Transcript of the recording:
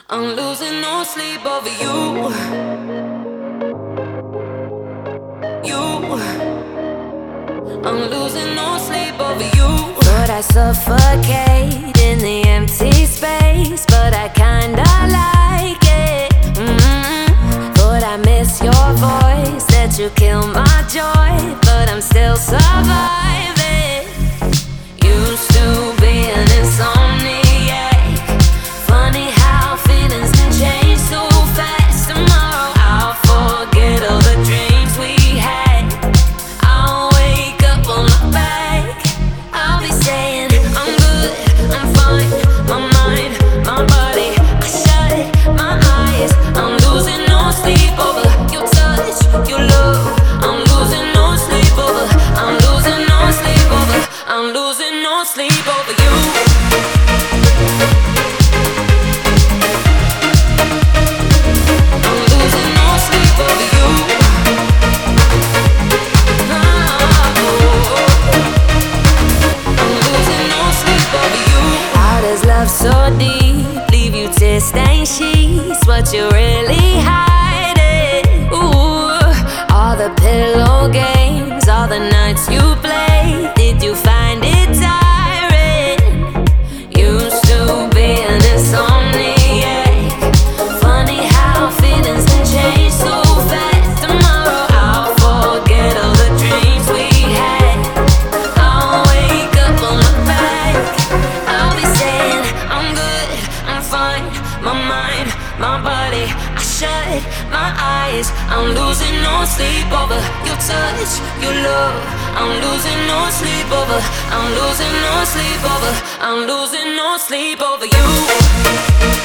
I'm losing no sleep over you. I'm losing no sleep over you. Thought I suffocate in the empty space, but I kinda like it. Thought I miss your voice, that you kill my joy, but I'm still surviving. Used to be an insomniac. Funny how feelings can change so fast. Tomorrow I'll forget all the dreams we had. I'll wake up on my back. I'll be saying I'm good, I'm fine. My mind, my body, I shut my eyes. I'm losing no sleep over your touch, your love. I'm losing no sleep over. I'm losing no sleep over. I'm losing no sleep over you. I'm losing no sleep over you. I'm losing no sleep over you. How does love so deep leave you tear stained sheets? What you really hiding? Ooh, all the pillow games, all the nights you played. Did you find it tiring? Used to be an insomniac. Funny how feelings can change so fast. Tomorrow I'll forget all the dreams we had. I'll wake up on my back. I'll be saying I'm good, I'm fine. My mind, my body, I shut my eyes. I'm losing no sleep over your touch, your love. I'm losing no sleep over. I'm losing no sleep over. I'm losing no sleep over you.